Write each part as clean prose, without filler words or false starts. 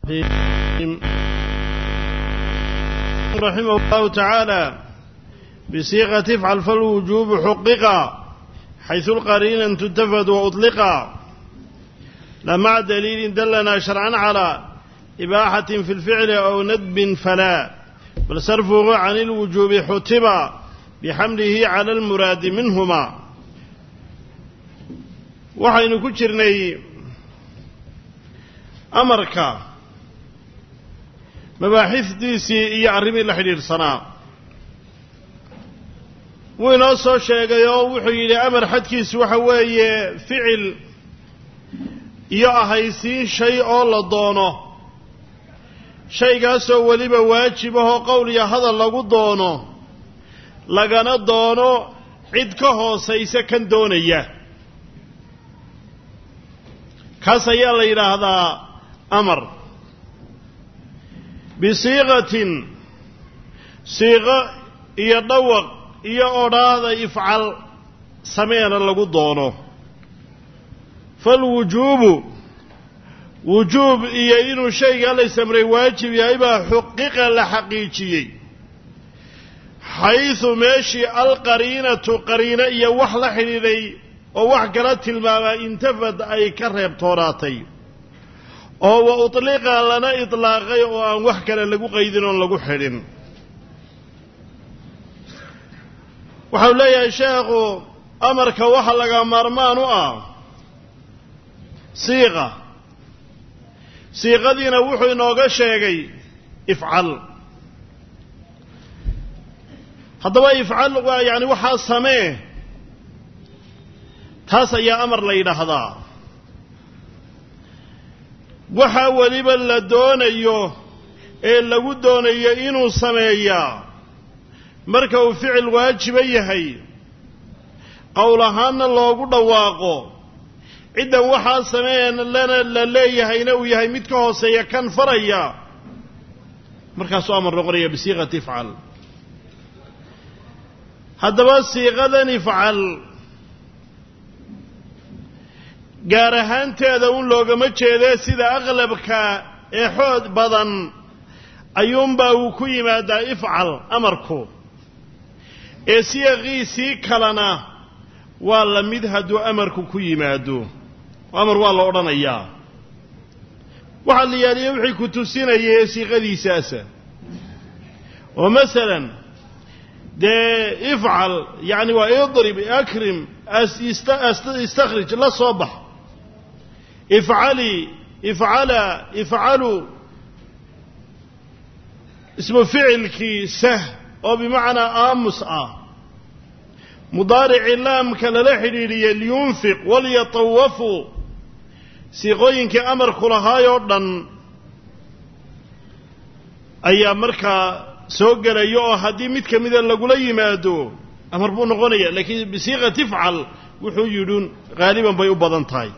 رحمه الله تعالى بصيغة افعل فالوجوب حقق حيث القرينة تتفد وأطلق لا مع دليل دلنا شرعا على إباحة في الفعل أو ندب فلا بل صرفه عن الوجوب حتب بحمله على المراد منهما. وحين كجرني أمرك مباحث ديسي يعرب الحديث صنع ونصو شيغيو وحي امر حدكيس waxa weeye ficil iyo ahaysiin shay oo la doono shaygaas oo waliba waajib ah qowl iyo hadal lagu doono lagana doono cid ka hooseysa kan doonaya kaas ayaa la yiraahdaa amar bisiiqatin siiqa iyo dhawaq iyo odhaahda ifcal sameena lagu doono fal wujuubu wujuub iyo inuu shayga la samray waajib yahay baa xuqiiqa la xaqiijiyay haythu meeshi alqariinatu qariina iyo wax la xiriiray oo wax kala tilmaama intafad ay ka reebtoonaatay oo wa utliqa lana itlaaqay oo aan wax kale lagu qaydin oo lagu xidhin. waxaa leeyahay sheekhu amarka waxa laga maarmaan u ah siiqadiina wuxuu inooga sheegay ifcal. haddaba ifcal waa yani waxaa samee taas ayaa amar la yidhaahdaa. waxa waliba la doonayo ee lagu doonayo inuu sameeyaa marka uu ficil waajiba yahay qowl ahaanna loogu dhawaaqo ciddan waxaa sameeyana la leeyahayna uu yahay mid ka hooseeya kan faraya markaasuu amar noqonaya bisiiqati ifcal. haddaba siiqadan ifcal gaar ahaanteeda un loogama jeedee sida aqlabka ee xoog badan ayuunbaa uu ku yimaadaa ifcal amarku ee siiqiisii kalena waa la mid hadduu amarku ku yimaado amar waa la odhanayaa. waxaa la yaaliya wixii ku tusinaya ee siiqadiisaasa oo masalan dee ifcal yani waa idrib akrim istakhrij la soo bax ifcali ifcala ifcalu ismu ficilkii sah oo bimacnaa aamus ah mudaarici laamka lala xidhiidhiyey liyunfiq walyatawafu siiqooyinkii amarku lahaayoo dhan ayaa markaa soo gelaya oo haddii mid ka mida lagula yimaado amar buu noqonaya laakiin bisiiqati ifcal wuxuu yidhuun qaaliban bay u badan tahay.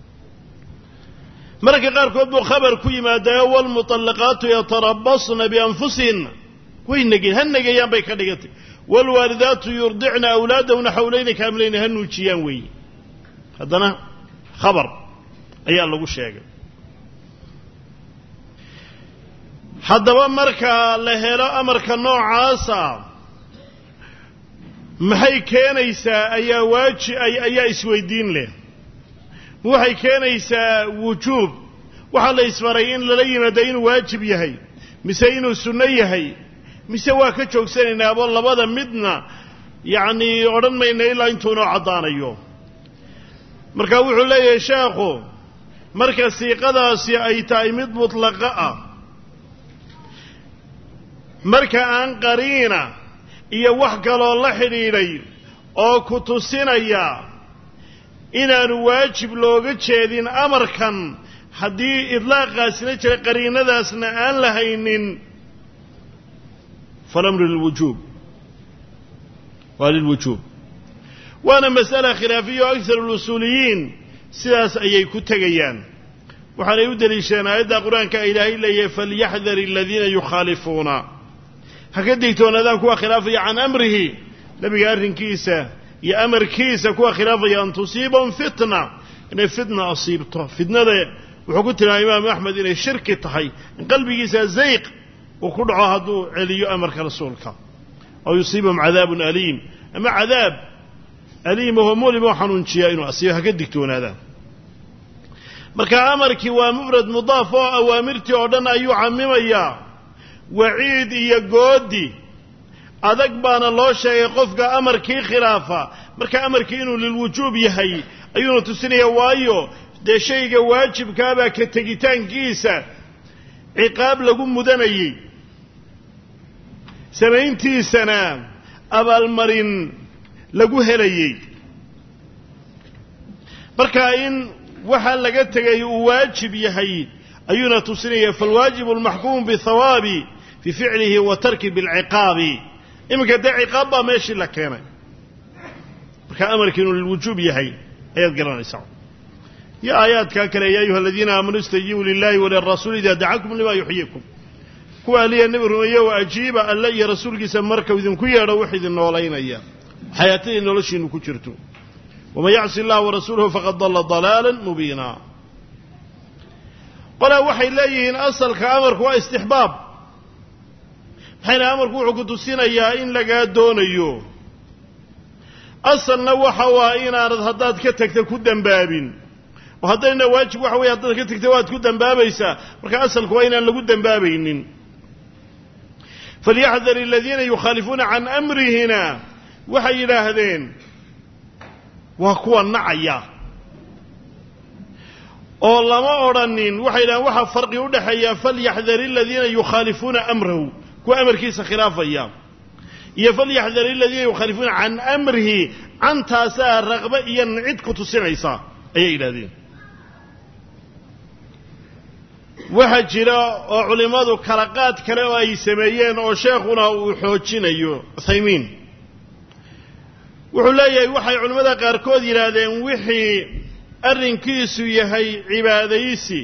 mararka qaarkood buu khabar ku yimaadaa walmuطallaqaatu yatarabasna bianfusihinna way ha negayaan bay ka dhigantay waalwaalidaatu yurdicna awlaadahuna xawlayni kaamilayni ha nuujiyaan weeye haddana khabar ayaa lagu sheegay. haddaba marka la helo amarka noocaasa maxay keenaysaa ayaa isweydiin leh. waxay keenaysaa wujuub waxaa la isfaray in lala yimaado inuu waajib yahay mise inuu sunno yahay mise waa ka joogsanaynaa labada midna yacni odhan mayna ilaa intuu inoo caddaanayo. marka wuxuu leeyahay sheekhu marka siiqadaasi ay tahay mid mutlaqa ah marka aan qariina iyo wax kaloo la xidhiidhay oo ku tusinaya inaanu waajib looga jeedin amarkan haddii idlaaqaasina jira qariinadaasna aan la haynin falamru lilwujuub waa lilwujuub. waana mas'ala khilaafiya oo akharu lusuuliyiin sidaas ayay ku tegayaan. waxaanay u deliishadeen aayadda qur-aanka ilaahay leeyahay falyaxdar aladiina yukhaalifuuna ha ka digtoonaadaan kuwa khilaafaya can amrihi nebiga arrinkiisa iyo amarkiisa kuwa khilaafaya an tusiibahum fitna inay fitna asiibto. fitnada وحكوت الإمام أحمد إن الشرك تحي قلبي زيق وكل عهد علي أمرك رسولك أو يصيبهم عذاب أليم أما عذاب أليم وهو مولي موحن شيئين وأصيبها كدكتون هذا مركا أمرك ومفرد مضاف وأوامرتي أردنا أيو عمم إياه وعيد يقودي أذك بان الله شيء قفك أمرك خلافة مركا أمرك إنه للوجوب يهي أيونه تسنيه وايو ده شيء واجب كابا كتجتان كيسة عقاب لقوم مدني 70 سنة أبا المرين لقو هليي مركا إن وحال لقتك واجب يهي أيونه تسنيه فالواجب المحكوم بالثواب في فعله وترك بالعقاب إما كده عقاب ماشي لك هنا مركا أمرك إنه للوجوب يهي آيات قرآن يسعون يا آيات كاكرة يا أيها الذين آمنوا استجيبوا لله وللرسول إذا دعاكم لما يحييكم كوا لي النبي رؤيا وأجيب أن لا رسولك سمرك وإذن كويا روحي ذن ولين إياه حياتي إنه لشي إنه كترتو وما يعصي الله ورسوله فقد ضل ضلالا مبينا قال وحي الله إن أصل كأمرك واستحباب حين أمرك وحكو السنة يا إن لقى دون أيوه أصل نوحا وإن أرد هداد كتكت كدن بابين وهدينا واجب وحوي هداد كتكت واد كدن بابيسا مركا أصل كوين أن لقدن بابين فليحذر الذين يخالفون عن أمرهنا وحي إلى هذين وهو النعيا والله ما أرنين وحي إلى وحا فرق ودحيا فليحذر الذين يخالفون أمره كو أمر كيس خلاف أيام فليحذر الذين يخالفون عن أمره عن تاسا الرغبة ينعدك تسمعيسا أي إلى ذين وحجرا وعلماء كرقات كلاو أي سميين وشيخنا وحوجين أيو ثيمين وحلاي وحي علماء قاركود إلى ذين وحي أرنكيسو يهي عباديسي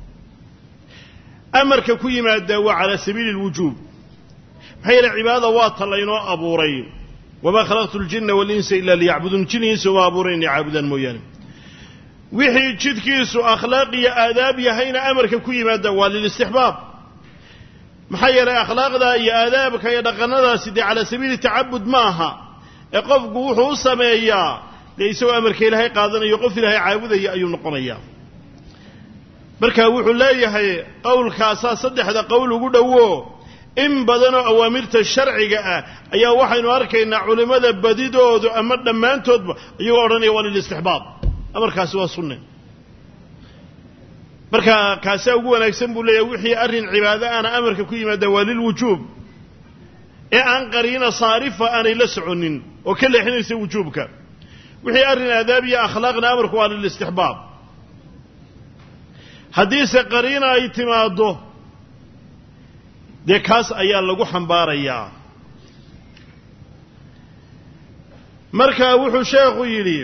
أمرك كوي ما الدواء على سبيل الوجوب هي العبادة واطلين وأبورين وما خلقت الجن والإنس إلا ليعبدون جنيس وأبورين يعبدون مويان وحي جدكيس أخلاقي آدابي هين أمرك كوي ما الدواء للاستحباب محير أخلاق ذا يا آدابك يا دقنا سيدي على سبيل التعبد معها يقف قوحه سمايا ليسوا أمرك إلهي قادنا يقف إلهي عابدا يا أيها النقنيا مركا وحو لا يهي قول كاسا صدح هذا قول قدوه إن بدنوا أوامرت الشرع أيها وحين أركينا علماء بديدود أمرنا ما أنتود أيها أرني وللاستحباب أمر كاسوا السنة مركا كاسا وقوانا يكسنبوا لي وحي أرن عبادة أنا أمرك كيما دوالي الوجوب أن قرينا صارفة أنا لسعنين وكل حين يسوي وجوبك وحي أرن أدابي أخلاقنا أمرك وللاستحباب حديث قرينا اعتماده dee kaas ayaa lagu xambaarayaa marka wuxuu sheekhu yiri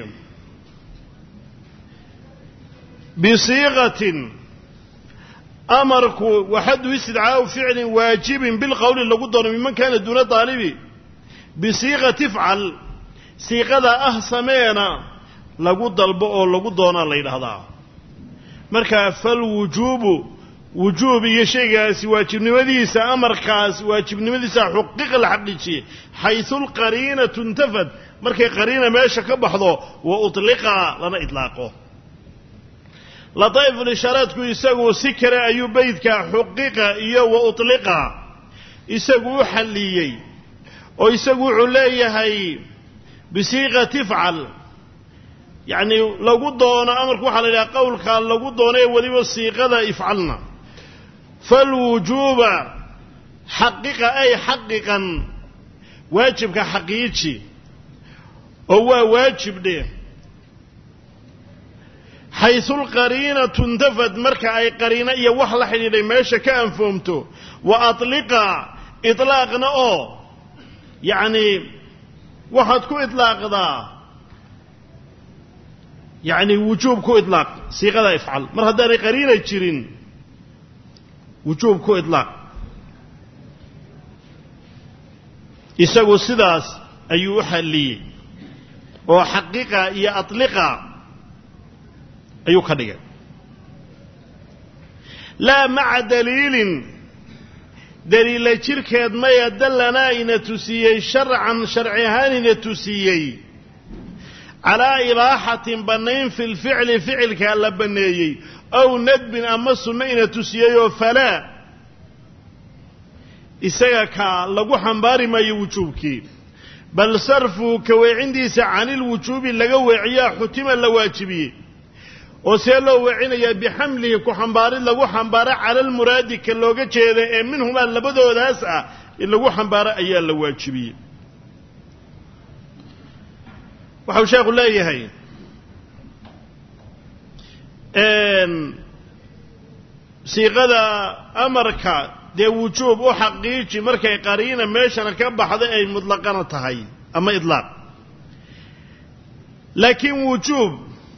bisiiqatin amarku waxadu istidcaa ficl waajib bil qawl lagu doono man kana duna talibi bisiiqati fa'al siiqada sameena lagu dalbo oo lagu doona la yiraahdaa marka fal wujubu وجوب يشيغاس واجب نمديسا أمركاس واجب نمديسا حقيق الحقيقي حيث القرينة تنتفد مركي قرينة ماشا كبحضو وأطلقها لنا إطلاقه لطيف الإشارات كو يساقو سكرة أيو بيتك حقيقة إيو وأطلقها يساقو حليي ويساقو عليهي بصيغة تفعل يعني لو قدونا أمرك وحل إلى قولك لو قدونا ولي والصيغة افعلنا فالوجوب حقيقة أي حقيقا واجب كحقيقي هو واجب ده حيث القرينة تنتفد مركا أي قرينة يوحل حديدي ماشا كان فهمته وأطلقها إطلاقنا يعني وحدكو إطلاق ذا يعني وجوب كو إطلاق صيغة افعل مرة داري قرينة يجرين وجوب كو إطلاق يساقوا السداس أيو حلي وحقيقة يا أطلقها أيو خديقة لا مع دليل دليل شركة ما يدلنا إن تسيي شرعا شرعهان إن تسيي على إباحة بنين في الفعل فعل كألا بنيي أو ندب أما السنة إن تسيي فلا إساك لغو حنباري ما يوجوبك بل صرفه كوي عندي عن الوجوب لغو وعيا حتما لواجبي وسيلو وعينيا بحمله كحنباري لغو حنباري على المراد كاللوغة جيدة منهما لبدو داسا لغو حنباري أيا لواجبي وحاو شيخ الله يهي صيغة أمرك دي وجوب وحقيقي مركي قرينة ميشانا كبحضي أي مطلقانا تهي أما إطلاق لكن وجوب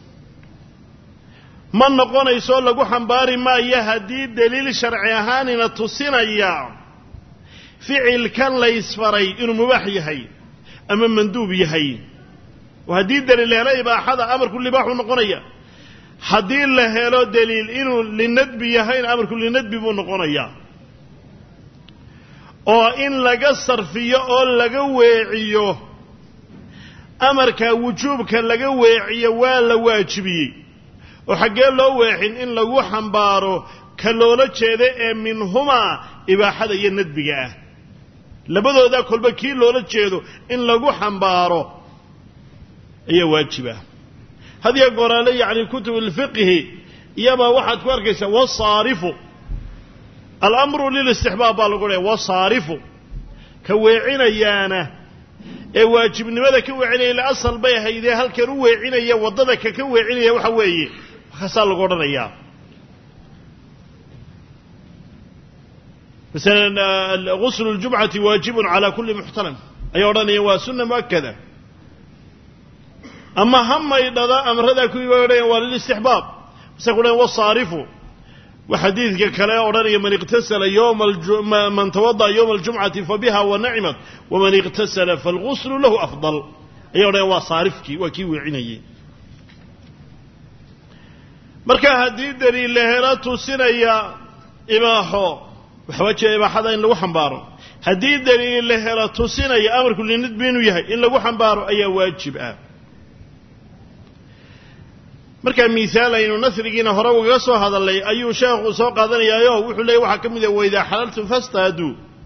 من نقول يسول لقو حنباري ما يهدي دليل شرعي هاننا تصين إياه فعل كان لا يسفري إنه مباح يهي أما مندوب يهي وهدي دليل هلا يبقى هذا أمر كل باح ونقونيا هدي له هلا دليل إنه للندب يهي أمر كل ندب ونقونيا oo in laga sarfiyo oo laga weeciyo amarka wujuubka laga weeciyo waa la waajibiyay oo xagee loo weexin in lagu xambaaro ka loola jeedo ee minhuma ibaaxada iyo nadbiga ah labadooda kulba kii loola jeedo in lagu xambaaro ayaa waajiba hadiya qoraale yaani kutub al-fiqh iyaba waxaad ku arkaysaa wasaarifu الأمر للاستحباب بالقولة وصارفه كويعين يانا واجب نماذا كويعين إلى أصل بيها إذا هل كرويعين يا وضدك كويعين يا وحوي خسال القرآن يا مثلا غسل الجمعة واجب على كل محترم أيضا هو سنة مؤكدة أما هم إذا أمر هذا كويعين وللاستحباب سيقولون وصارفه وحديث كلا أوراني من اغتسل من توضأ يوم الجمعة فبها ونعمت ومن اغتسل فالغسل له أفضل أيضا وصارفك وكي وعنيه مركا هدي دليل لهرات سنيا إباحو وحواتي إباحة إن لو حنبارو هدي دليل لهرات سنيا أمر كل ندبين ويهي إن لو حنبارو أي واجب marka miisaal aynu nasrigiina hore uga soo hadalay ayuu sheekhu soo qaadanayaayo wuxuu leeyahay waxa kamid ah wayda halaltu fastadu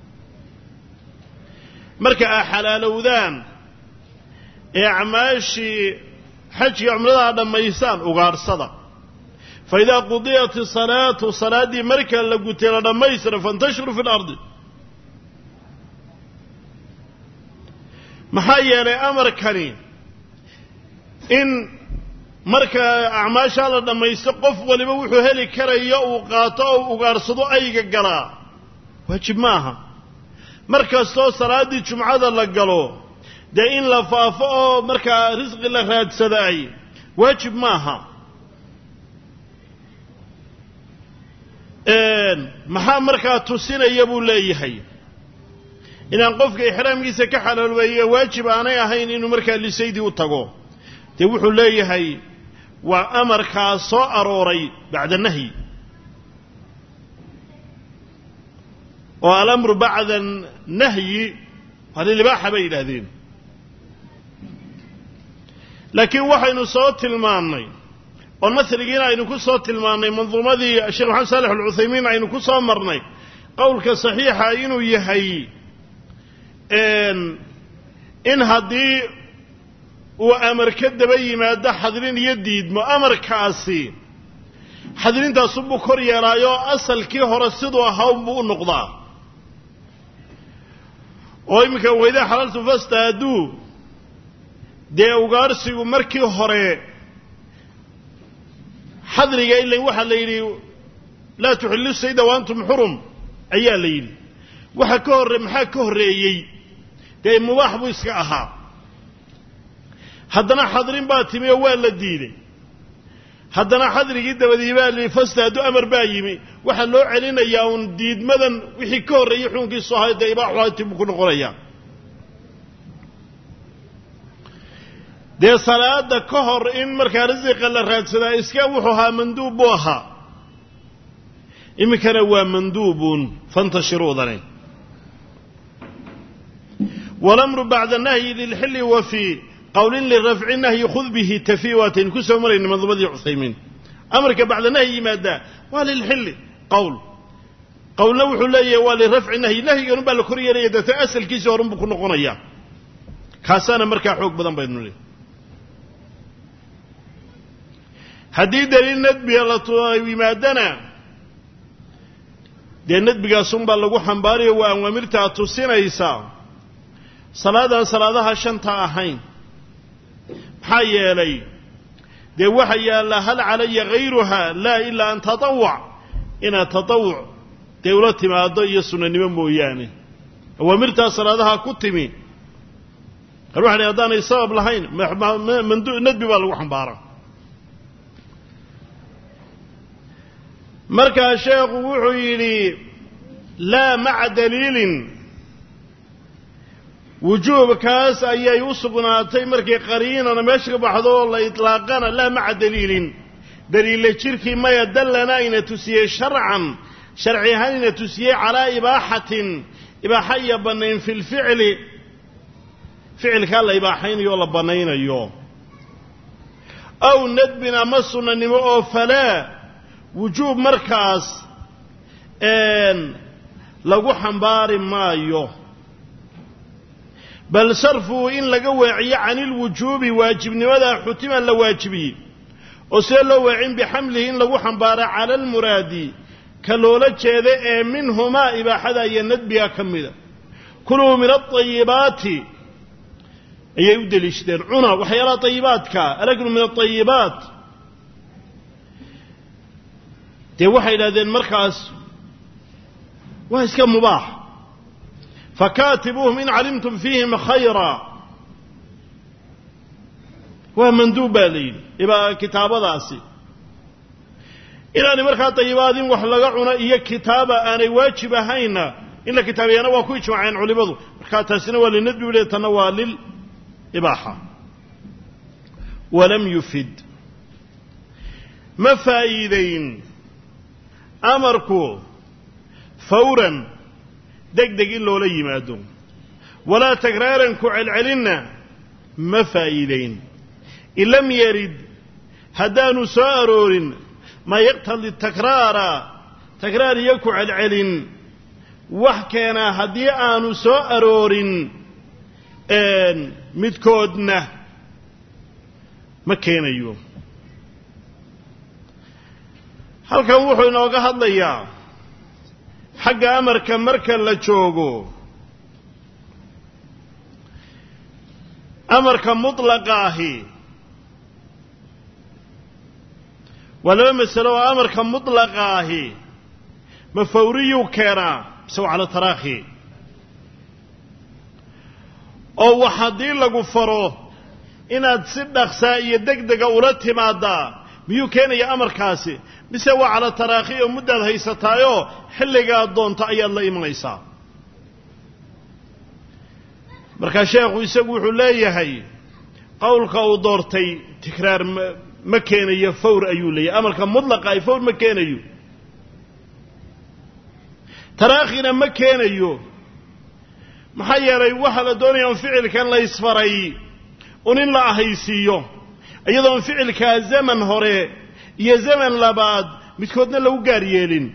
marka halaalowdaan ee amaashi xajga umrada dhameeysan ugaarsada fayda qudiyat salatu saladi marka la gutay dhameeysan fantashru fil ardi maxaa yeelay amarkani in marka acmaasha la dhamaysto qof waliba wuxuu heli karayo uu qaato oo ugaarsado ayga galaa waajib maaha markastoo salaadii jumcada la galo de in la faafo oo marka risqi la raadsaday waajib maaha maxaa marka tusinaya buu leeyahay inaan qofka ihraamkiisa ka xalaalweeyo waajib aanay ahayn inuu marka lisaydi u tago de wuxuu leeyahay وأمر كاسو أروري بعد النهي والأمر بعد النهي هذا اللي باح بين هذين لكن وحين صوت الماني والمثل جينا إنه كل صوت الماني منظومة ذي الشيخ محمد صالح العثيمين إنه كل صوت مرني قولك صحيحة إنه يهي إن هذه وأمر كده بي ما ده حضرين يديد ما أمر كاسي حضرين تصبوا كوريا رايو أصل كي هرسدوا هاوم بو النقضة ويمكن وإذا حللت فاستهدوا دي أغارسي ومركي هري حضري قايل لي وحا ليلي لا تحلوا السيدة وأنتم حرم أيها ليلي وحا كهر محا كهريي دي مباح بو إسكاها haddana xadrin baa timi oo waa la diiday haddana xadrigii dabadii baa li fastaadu amar baa yimi waxa loo celinayaa un diidmadan wixii ka horeeyay xukunkiisu ahayd ibaax waati ku noqonaya dee salaada ka hor in markaa risiqa la raadsada iska wuxuu ahaa manduub buu ahaa إمكان هو مندوب فانتشروا ذنين والأمر بعد النهي للحل وفي قول للرفع النهي خذ به تفيوات كسر مرين من ضبط عثيمين أمرك بعد النهي ماذا وللحل قول نوح لي وللرفع النهي نهي ينبع لكرية ليدة تأسل كيسي ورنبك نقنيا كاسانا مركا حوق بدن بيدنو لي حديد للندبي الله مادنا دي الندبي قاسم بالله حنباري وأمرتها تسين إيسا صلاة شنطة أحين حي لي دي وحي الله هل علي غيرها لا إلا أن تطوع إن تطوع دولتي ما أضي السنة نمو يعني ومرتها صلاة كتمي روح لي أضاني الصواب لهين من ندبي بالله حنبارا مركا الشيخ وحيلي لا مع دليل وجوب كاس أي يوسقنا تيمركي قرينا مشرب حضور الله إطلاقنا لا مع دليل الشرك ما يدلنا إن تسيء شرعها إن تسيء على إباحة بنين في الفعل فعل كان إباحين يولا بنين يوم أو ندبنا مصنا نمو فلا وجوب مركز لغو حنبار مايو بل صرفوا إن لقوا عن الوجوب واجبني ولا حتما لواجبي وسألوا عن بحمله إن لقوا حنبار على المرادي كالولد شيء منهما إباحة يندبها كمدا كلوا من الطيبات يبدل اشتر عنا وحيرا طيباتك ألقوا من الطيبات دي وحي لهذا المركز وهي كان مباح فكاتبوهم إن علمتم فيهم خيرا ومندوب لين يبقى كتابة داسي إلا أن مركز طيبات وحلقعنا إيا كتابة أنا واجب هينا إلا كتابي أنا وكويش معين علمه مركز تسنوى للندب وليتنوى للإباحة ولم يفد ما فائدين أمركو فورا دقدق إلا ولا يمادون ولا تكرارا كعلعلنا ما فائدين إن لم يرد هدان سارور ما يقتل تكرار يكو علعلن وحكينا هديان سارور متكودنا ما كان يوم halkan wuxuu inooga hadlayaa xagga marka la joogo amarka mutlaqa ahi wala masalo amarka mutlaqa ahi ma fawriyu keena saw ala taraakhi oo waxadii lagu faro inaad si dhaqsa iyo degdega ula timaada miyuu keenaya amarkaasi mise waa ala taraakhi oo mudad haysataayo xilliga doonta ayaa la imanaysaa marka sheekhu isagu wuxuu leeyahay qowlka uu doortay tikraar ma keenayo fawr ayuu leeyahay amarka mudlaqa ay fawr ma keenayo taraakhina ma keenayo maxaa yeelay waxa la doonayaa in ficilkan la isfaray in la ahaysiiyo iyadoo ficilka zaman hore iyo zaman labaad midkoodna lagu gaar yeelin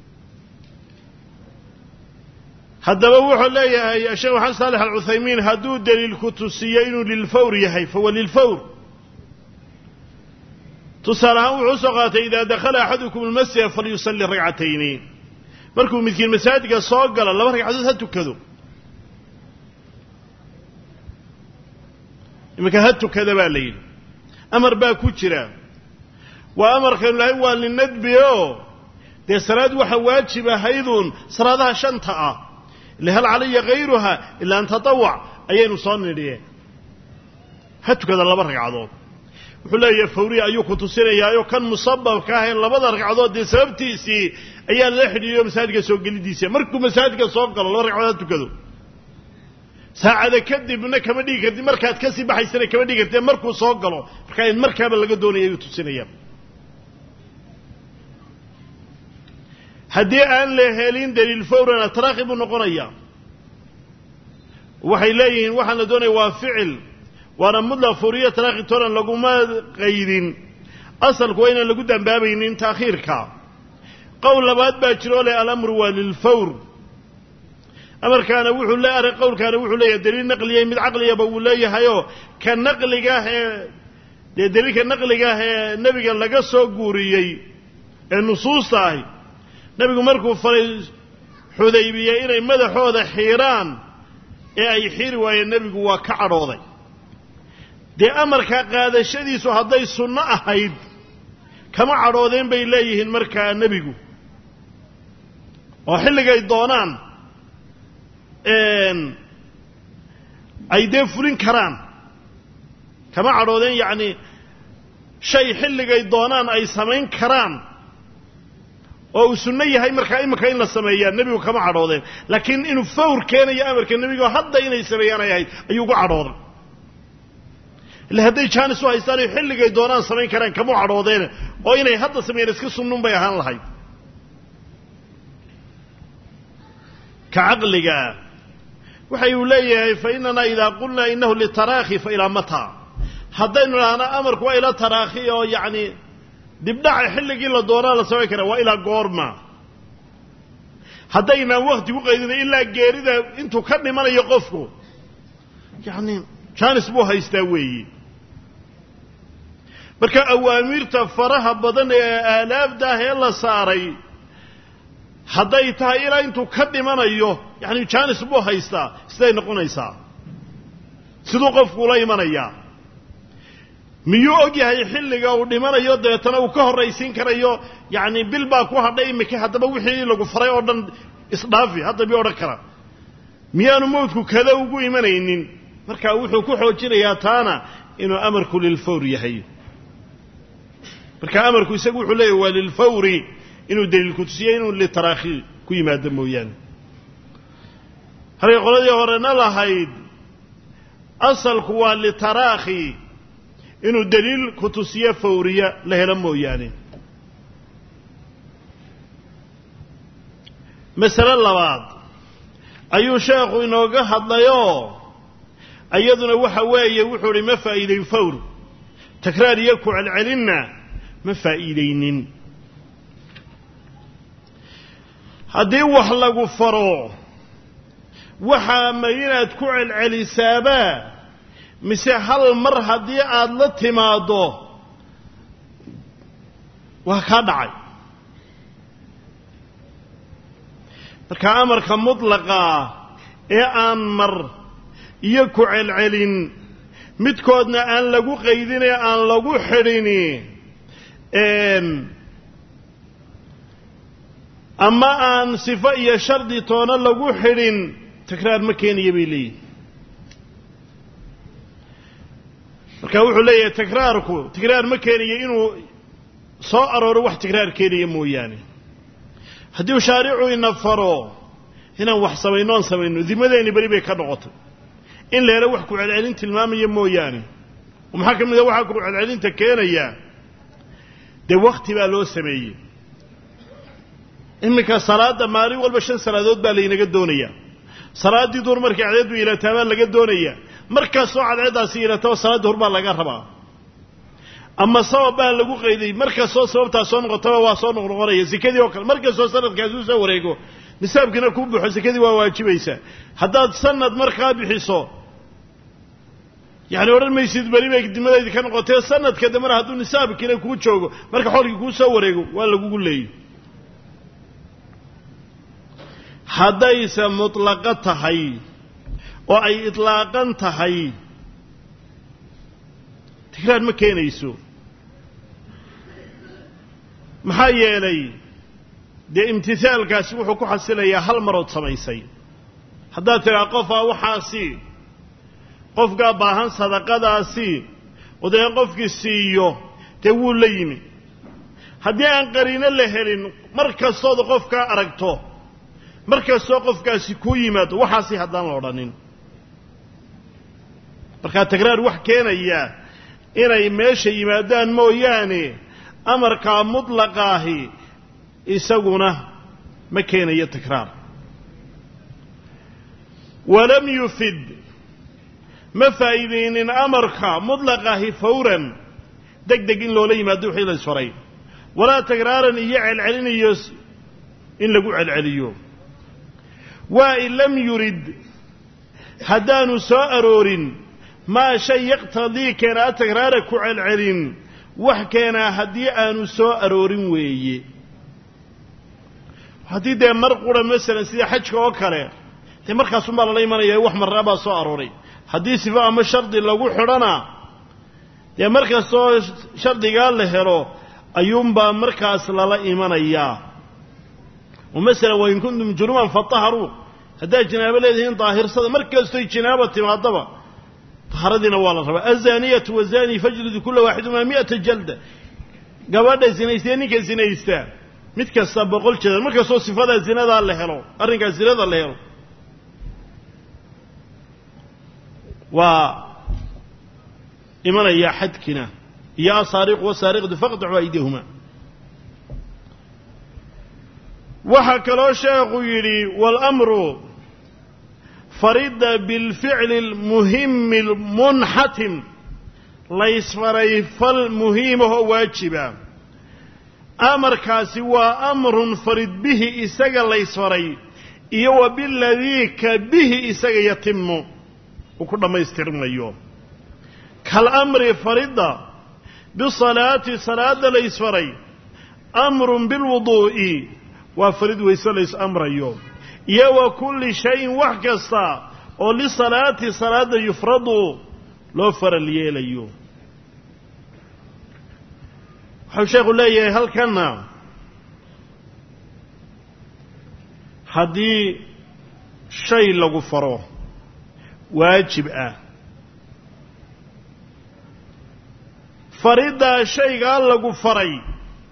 haddaba wuxuu leeyahay sheekh Xasan Salih al-Uthaymin haduu daliilku tusiyo inuu lil fawr yahay fa walil fawr tusalaha wuxuu soo qaatay ida dakhala ahadukum al-masjid falyusalli rak'atayn markuu midkiin masaajidka soo galo laba ragcadood ha tukado imaka ha tukada baa leeyahay amar baa ku jira وأمر كان له هو للندبيو دي صلاة وحا واجبة هيدون صلاة شنطة اللي هل علي غيرها إلا أن تطوع أين صاني ليه هاتو كذا الله برك عضوض وحلا يفوري أيوكو تسيري أيوكو كان مصبب كاهن لبضرك عضوض دي سببتيسي أيان لحد يوم مساجك سوق لديسي مركو مساجك سوق الله برك عضوض كذو ساعة كدب منك كمدي كدي مركات كسي بحي سنة كمدي كدي مركو سوق الله فكاين مركب اللي قدوني أيوكو تسيري haddii aan la helin daliil fawrana taraakhi buu noqonayaa waxay leeyihiin waxaan la doonaya waa ficil waana mutlaq fawriya taraakhi toona laguma qaydin asalku waa inaan lagu dambaabaynin taakhiirka qowl labaad baa jiro leh alamru waa lilfawr amarkaana wuxuu leeyahay qowlkaana wuxuu leeyahay daliil naqliya mid caqliyaba uu leeyahayoo ka naqliga ee daliilka naqliga ee nabiga laga soo guuriyey ee nusuusta ahi nabigu markuu faray xudaybiya inay madaxooda xiiraan ee ay xiri waayeen nabigu waa ka cadhooday dee amarka qaadashadiisu hadday sunno ahayd kama cadhoodeen bay leeyihiin markaa nebigu oo xilligay doonaan ay dee fulin karaan kama cadhoodeen yacni shay xilligay doonaan ay samayn karaan oo uu sunno yahay markaa imika in la sameeyaa nebigu kama cadhoodeen laakiin inuu fawr keenayo amarka nebigu hadda inay sameeyaan ay ahayd ayuu ugu cadhooday ila hadday jaanis u haystaan ay xilligay doonaan samayn karaan kama cadhoodeen oo inay hadda sameeyaan iska sunnun bay ahaan lahayd ka caqliga waxay uu leeyahay fa inana idaa qulnaa innahu litaraakhi fa ilaa mataa haddaynu idhaahna amarku waa ila taraakhi oo yacni dibdhaca xilligii la doonaa la samayn karaa waa ilaa goorma haddaynaan wakti ku qaydina ilaa geerida intuu ka dhimanayo qofku yacni jaanis buu haystaa weeyi marka awaamirta faraha badan ee aalaafdaah ee la saaray hadday tahay ilaa intuu ka dhimanayo yacni jaanis buu haystaa siday noqonaysaa siduu qofku ula imanayaa miyuu og yahay xilliga uu dhimanayo dabeetana uu ka horraysiin karayo yacni bil baa ku hadhay imika haddaba wixii lagu faray oo dhan isdhaafi hadda miyuu odhan kara miyaanu mawdku kada ugu imanaynin marka wuxuu ku xoojinayaa taana inuu amarku lilfawr yahay marka amarku isagu wuxuu leeyahay waa lilfawri inuu daliilku tusiyo inuu litaraakhi ku yimaado mooyaane halkay qoladii horena lahayd asalku waa litaraakhi inuu daliil ku tusiyo fawriya la helo mooyaane masale labaad ayuu sheekhu inooga hadlayoo iyaduna waxa weeye wuxuu hi ma faa'iidayn fawr takraar iyo ku celcelinna ma faa'iidaynin haddii wax lagu faro waxaa ma inaad ku celcelisaabaa mise hal mar haddii aada la timaaddo waa kaa dhacay marka amarka mutlaqaa ee aan mar iyo ku celcelin midkoodna aan lagu qaydinee aan lagu xidhini ama aan sifo iyo shardi toona lagu xidhin takraar ma keenaya bay leeyihin marka wuxuu leeyahay takraar ma keenayo inuu soo arooro wax takraar keenaya mooyaane haddii uu shaaricu ina faro inaan wax samayno aan samayno dimadeenni beri bay ka noqotay in la helo wax ku celcelin tilmaamaya mooyaane oo maxaa ka mid a waxaa ku celcelinta keenaya dee wakti baa loo sameeyey iminka salaadda maalin walba 5 salaadood baa laynaga doonayaa salaaddii duhur markay cadceeddu ilataa baa laga doonayaa markaasoo cadceeddaasi ilataba salaadda hur baa laga rabaa ama sabab baa lagu qayday markastoo sababtaas soo noqotaba waa soo noqnoqonaya sikadii oo kale markastoo sanadkaasi u soo wareego nisaabkiina kuu buuxo sikadii waa waajibaysaa haddaad sanad markaa bixiso yacni odhan maysid beri bay dimadaydi ka noqotee sanadka dambena hadduu nisaabkiina kuu joogo marka xoolkii kuu soo wareego waa lagugu leeyay haddayse mutlaqo tahay oo ay itlaaqan tahay tikraar ma keenayso maxaa yeelay dee imtisaalkaasi wuxuu ku xasilayaa hal marood samaysay haddaad tidhaa qofaa waxaasi qofkaa baahan sadaqadaasi oo dee qofkii siiyo dee wuu la yimi haddii aan qariino la helin mar kastooda qofkaa aragto mar kastoo qofkaasi kuu yimaado waxaasi haddaan la odhanin markaa takraar wax keenaya inay meesha yimaadaan mooyaane amarkaa mutlaqaahi isaguna ما كان يتكرار ولم يفد ما فايدين أمرك مطلقه فورا دقدقين لو لي ما دوحي للسوري ولا تكرارا يعل علينيوس إن لقوا على العليو وإن لم يرد هدان سائرور ما شيء يقتضي كان تكرارك على العلين وحكينا هديئان سائرور ويي هدي ده مرقورة مثلا سيدي حجك وكره تي markaas uma la imanaya wax maraba soo arooray hadii sifa ama shardi lagu xirana ee markaas soo shardiga la helo ayuunba markaas la imanaya ومثلا وإن كنتم جنوبا فطهروا هذا جنابه leedahay daahir sada markaas ay jinaaba timaadaba taharadina waa la rabaa azaniyatu wazani fajlidu kull waahid 100 jalda gabadha zinaystay ninka zinaysta mid kasta 100 jeedal markaas soo sifada zinada la helo arrinka zinada la helo وإيمان يا حدكنا يا سارق وسارق فاقطعوا أيديهما وحكى له شيخ يري والأمر فرد بالفعل المهم المنحتم ليس فري فالمهم هو واجبا أمر كاسي وأمر فرد به إساق ليس فري إيو بالذي كبه إساق يتم وكل ما يسترم اليوم كالأمر فريضة بالصلاة صلاة ليس فري أمر بالوضوء وفريد ويسلس أمر اليوم يو كل شيء وحكستا ولصلاة صلاة يفرض لو فر الليل اليوم حشيخ الله هل كان هدي شيء لغو فروه واجب فريدا شيء قال لغو فري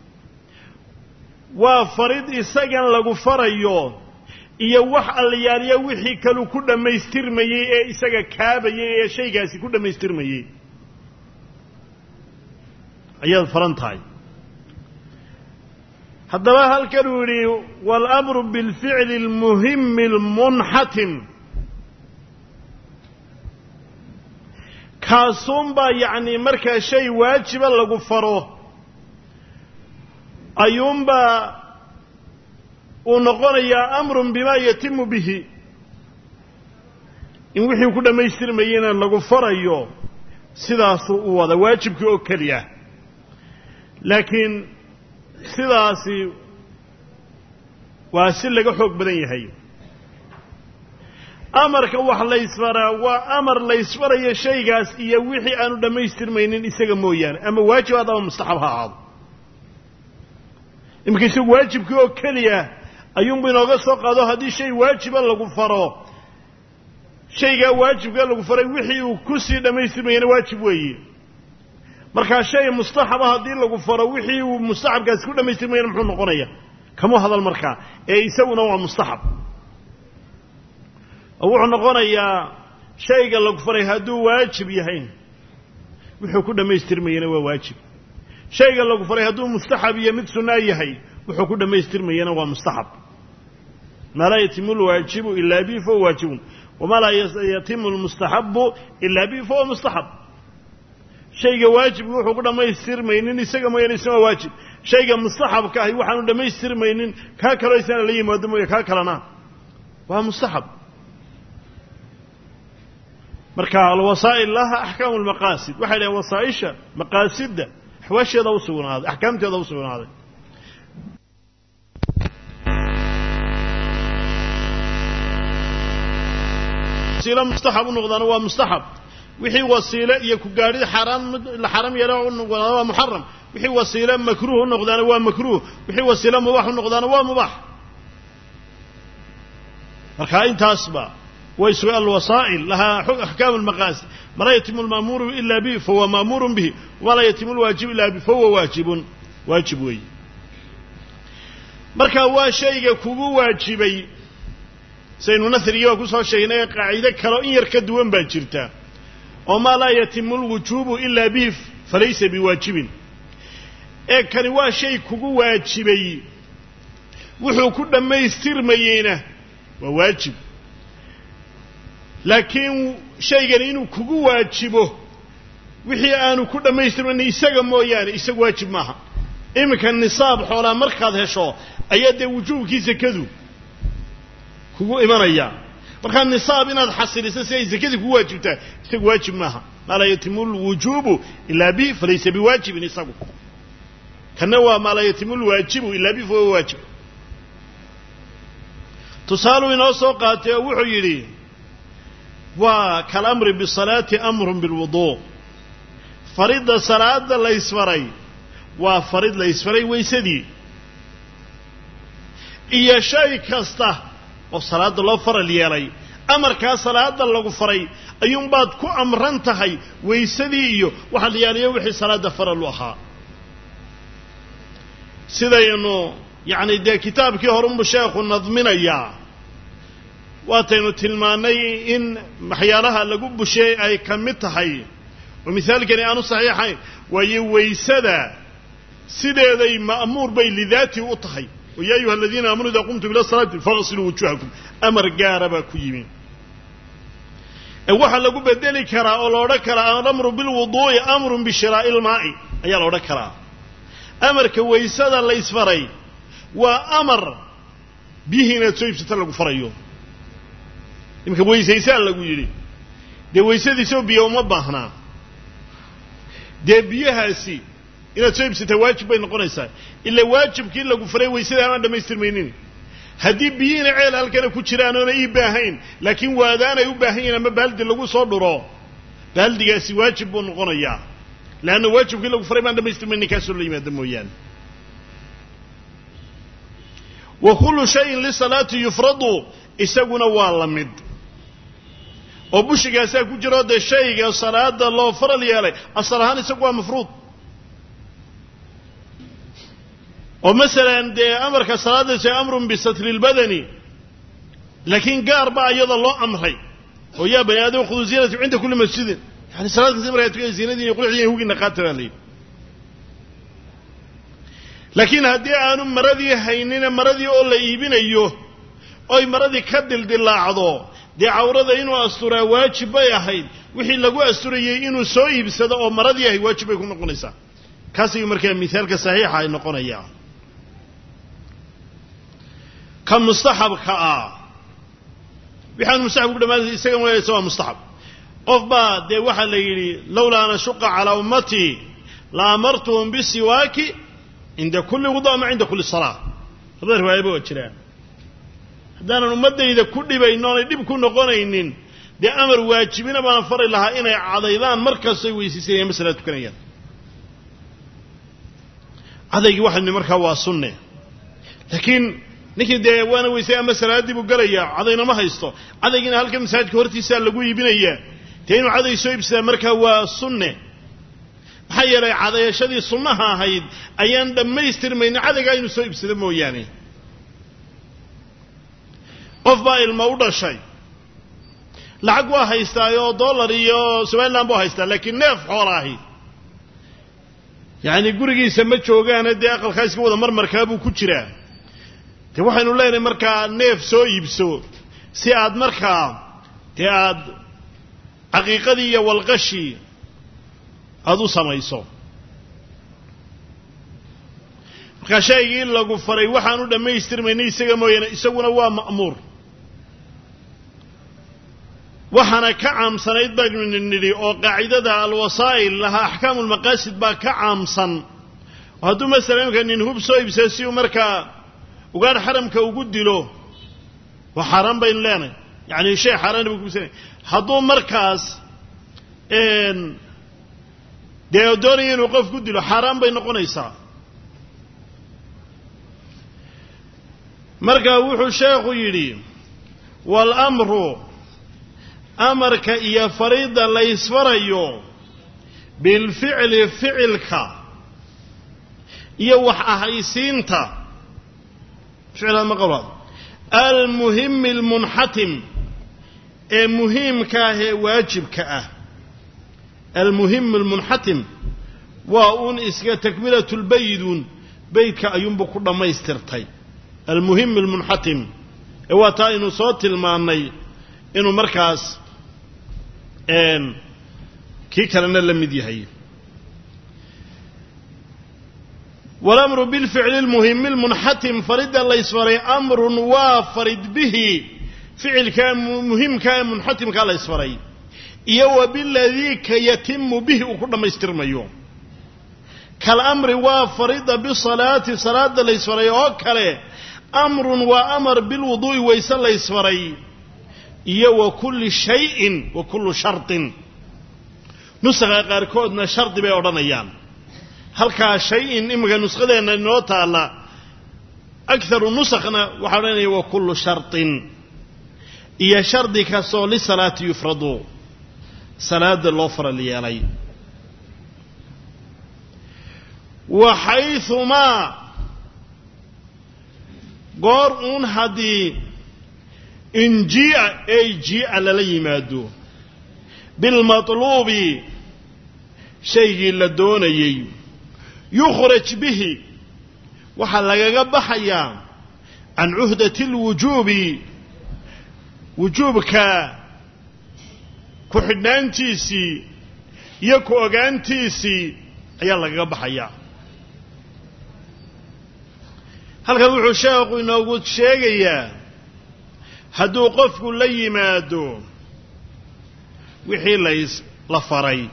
وفريد إساقان لغو فريو إيا وح اللياليا وحي كالو كل ما يسترمي إساقا كابا إيا شيء قاسي كل ما يسترمي أيها الفرنطاي حتى هل كالوري والأمر بالفعل المهم المنحتم كاسومبا يعني مركا شيء واجب لغو فروه أيومبا ونقول يا أمر بما يتم به إن وحي كل ما يصير مينا لغو فريو سداسو وهذا واجب كأكليا لكن سداسي واسل لغو حق بدن يهي أمرك wax la isfara waa amar la isfaraya shaygaas iyo wixii aanu dhameystirmaynin isaga mooyaan ama waajib ama mustahab ha ahaado imkiisu waajibkii oo kaliya ayuun binooga soo qaado hadii shay waajib lagu faro shayga waajibka lagu faray wixii uu ku sii dhameystirmayna waajib weeye marka shay mustahab hadii lagu faro wixii uu mustahabkaas ku dhameystirmayna muxuu noqonayaa kama hadal marka ee isaguna waa mustahab أو نقولنا يا شيء قال لك فري هدو واجب يهين وحكو دميستر مينا وواجب شيء قال لك فري هدو مستحب يمد سنة يهين وحكو دميستر مينا ومستحب ما لا يتم الواجب إلا به فهو واجب وما لا يتم المستحب إلا به فهو مستحب شيء واجب وحكو دميستر مينا نسيق مينا نسيق واجب شيء مستحب كاهي وحنو دميستر مينا كاكرا يسان لي مهدمو يكاكرنا وهو مستحب مركا الوسائل لها أحكام المقاصد وحيلا وسائشة مقاصد حواشي دوسون هذا أحكامتي دوسون هذا وسيلة مستحب ونقضان هو مستحب وحي وسيلة يكو قارد حرام الحرام يراه ونقضان هو محرم وحي وسيلة مكروه ونقضان هو مكروه وحي وسيلة مباح ونقضان هو مباح مركا انت أصبع ويسوء الوسائل لها أحكام المقاصد ما لا يتم المأمور إلا به فهو مأمور به ولا يتم الواجب إلا به فهو واجب وي مركا هو شيء كبو واجبي سينونثر يوكو سوى شيء قاعدة كرائن يركدون باجرتا وما لا يتم الوجوب إلا به فليس بواجب كان هو شيء كبو واجبي wuxuu ku dhammaystirmayeyna waa waajib laakiin shaygan inuu kugu waajibo wixii aanu ku dhammaystirmaynin isaga mooyaane isagu waajib maaha iminka nisaab xoolaa markaad hesho ayaa dee wujuubkii zakadu kugu imanaya markaa nisaab inaad xasiliso si ay zakadii kugu waajibtaa isagu waajib maaha maa laa yatimu lwujuubu ilaa bi falaysa biwaajibin isagu kana waa maa laa yatimu lwaajibu ilaa bi fahuwa waajib tusaaluu inoo soo qaatay oo wuxuu yidhi waa kalamri bisalaati amrun bilwuduu faridda salaada la isfaray waa farid la isfaray waysadii iyo shay kasta oo salaada loo faral yeelay amarkaa salaada lagu faray ayuunbaad ku amran tahay waysadii iyo waxa la yaaliyo wixii salaada faral u ahaa sidaynu yacni dee kitaabkii horunbu sheekhu nadminayaa waataynu tilmaannay in waxyaalaha lagu busheey ay ka mid tahay oo misaalkani aanu saxiixayn waayo waysada sideeday ma'muur bay lidaatii u tahay oo yaa ayuha aladiina aamanuu idaa qumtum ila salaati faqsiluu wujuuhakum amar gaara baa ku yimi waxaa lagu bedeli karaa oo la odhan karaa alamru bilwuduu'i amrun bishiraa'i ilmaa'i ayaa la odhan karaa amarka waysada la isfaray waa amar biyihii inaad soo iibsata lagu farayo iminka weysaysaa lagu yidhi dee waysadiisoo biyo uma baahnaa dee biyahaasi inaad soo iibsataa waajib bay noqonaysaa ila waajibkii lagu faray waysada amaan dhammaystirmaynin haddii biyihiina ceel halkana ku jiraan oona ii baahayn laakiin waadaanay u baahan yihin ama baaldi lagu soo dhuro baaldigaasi waajib buu noqonayaa leanna waajibkii lagu faray baan dhammaystirmaynin kaasoo la yimaado mooyaane wa kullu shayin lisalaati yufradu isaguna waa la mid oo bushigaasaa ku jiro dee shayga salaada loo faral yeelay asal ahaan isagu waa mafruud oo masalan dee amarka salaadaysa amrun bisatri lbadani laakiin gaar baa iyada loo amray oo yaa bani aadam khuduu ziinatakum cinda kulli masjidin yani salaad kasta markaa tukada ziinadiin iyo qurxdiin hugiina qaata baa layidhi laakiin haddii aanu maradii haynina maradii oo la iibinayo oy maradii ka dildilaacdo dee cawrada inuu asturaa waajib bay ahayd wixii lagu asturayey inuu soo iibsado oo maradii ahay waajib bay ku noqonaysaa kaas ayuu markaa mithaalka saxiixa ay noqonayaa ka mustaxabka ah wixaan mustaxab ku dhammaanaysa isaga mooyaysa waa mustaxab qof baa dee waxaa la yidhi lawlaa an ashuqa calaa ummatii la amartuhum bisiwaaki cinda kulli wudu ama cinda kulli salaa labada riwaayaba waa jiraan haddaanan ummaddayda ku dhibayn oonay dhib ku noqonaynin dee amar waajibina baan fari lahaa inay cadaydaan markastay weysiisanayaan masala tukanayaan cadaygii waxaa nihi markaa waa sunne laakiin ninkii dee waana weysay ama salaaddii buu galayaa cadayna ma haysto cadaygiina halka masaajidka hortiisaa lagu iibinayaa dee inuu caday soo iibsadaa markaa waa sunne maxaa yeelay cadayashadii sunnaha ahayd ayaan dhammaystirmaynin cadaygaa inuu soo iibsado mooyaane qof baa ilmo u dhashay lacag waa haystaa oo dollar iyo somaliland buu haystaa laakiin neef xoola ahi yacni gurigiisa ma joogaana dee aqalkaa iska wada marmarkaa buu ku jiraa dee waxaynu leenahay markaa neef soo iibso si aad markaa dee aad caqiiqadii iyo walqashii aada u samayso markaa shaygii lagu faray waxaan u dhammaystirmaynay isaga mooyaane isaguna waa ma'muur waxaana ka caamsanayd baynu nidhi oo qaacidada alwasaa'il lahaa axkaamu lmaqaasid baa ka caamsan oo hadduu masala imka nin hub soo iibsado si uu markaa ugaadh xaramka ugu dilo waa xaaraan baynu leenahay yacni shay xaaraana buu kubisanay hadduu markaas dee doonaya inuu qof ku dilo xaaraan bay noqonaysaa markaa wuxuu sheekhu yidhi waalamru amarka iyo fariida la ysfarayo bilficli ficilka iyo wax ahaysiinta ficilha ma qabaa almuhimi almunxatim ee muhiimka ah ee waajibka ah almuhim almunxatim waa uun iska takmilatulbaydun baydka ayuunbu ku dhammaystirtay المهم المنحتم واتا إنه صوت الماني إنه مركز كي كلنا لم يديهي والأمر بالفعل المهم المنحتم فرد الله يسفري أمر وافرد به فعل كان مهم كان منحتم كان الله يسفري يو بالذي يتم به وكل ما يسترم يوم كالأمر وافرد بالصلاة صلاة الله يسفري وكله أمر وأمر بالوضوء ويسال الله يسفري يو كل شيء وكل شرط نسخ قاركودنا شرط بيورانيان هل كشيء إما نسخة أن النوتة الله أكثر نسخنا وحرني وكل شرط إيا شرط كسول الصلاة يفرض صلاة الوفر اللي علي وحيثما قرؤون هدي إن جيء أي جيء للي مادو بالمطلوب شيء لدوني يخرج به وحلق بحيا عن عهدة الوجوب وجوبك كحنانتيسي يكو أغانتيسي أيالك بحيا هل كان عشاق إنه شيئا هدو قفك لي مادو وحي ليس لفري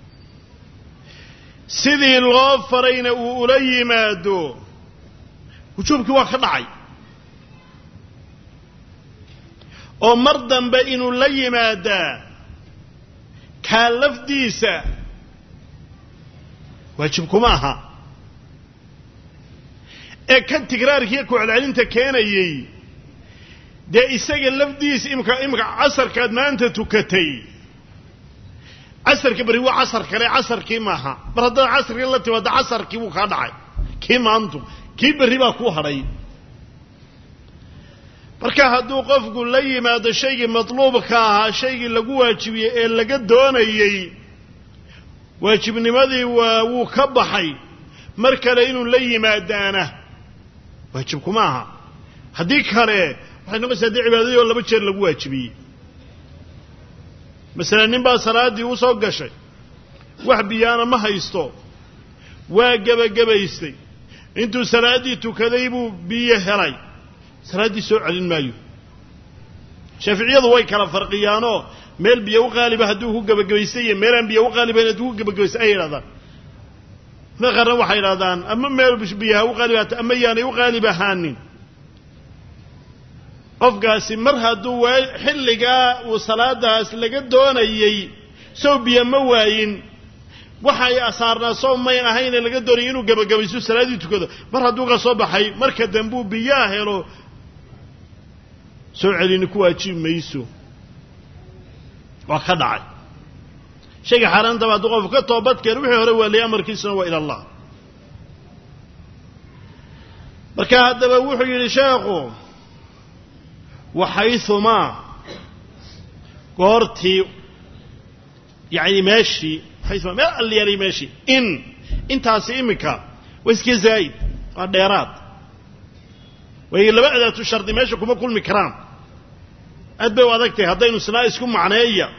سيدي الغافرين أولي مادو وشوفك واخد عي ومرضا بإنو لي مادا كالف ديسا وشوفكو معها كان تقرارك يكو على علمتا كان يي ده إساق اللفديس إمكا عصر كاد ما أنت تكتي عصر كبري هو عصر كري عصر كي ماها برد عصر التي ودا عصر كي وكادعي كي ما أنتم كي بري باكو هري marka haduu qofku la yimaado shayga matluubka ah shayga lagu waajibiyay ee laga doonayay waajibnimadii wuu ka baxay markale inuu la yimaadana waajib kuma aha hadii kale waxay noqonaysaa cibaadadii oo laba jeer lagu waajibiyay مثلا نبا صلاتي وسو غشاي wax biyana ma haysto waa gabagabaystay intuu salaadii tukaday buu biyo helay salaadii soo celin maayo shafiiciyadu way kala farqiyaano meel biyo u qaaliba haduu ku gabagabaystay meel aan biyo u qaaliba haduu ku gabagabaystay ay yiraahdaan ma qaran waxa yiraahdaan ama meel biyo u qaaliba ama yaanay u qaaliba haanin qofkaasi mar haduu xilliga uu salaadaas laga doonayay soo biyo ma waayin waxa ay asaarna soo may ahayn laga doonayay inuu gabagabayso salaadii tukado mar haduu ka soo baxay marka dambu biyo helo soo celin ku waajib mayso waa ka dhacay shayga xaraanta baa qof ka toobad keen wixii hore waa amarkiisuna waa ila Allah marka hadaba wuxuu yiri sheekhu وحيثما قرتي يعني ماشي حيثما ما اللي يري ماشي إن انت سيمك ويسكي زايد الديرات وهي اللي بعدها الشرط ماشي كما كل مكرام أدبي وذكتي هدين السلاء يسكن معنايا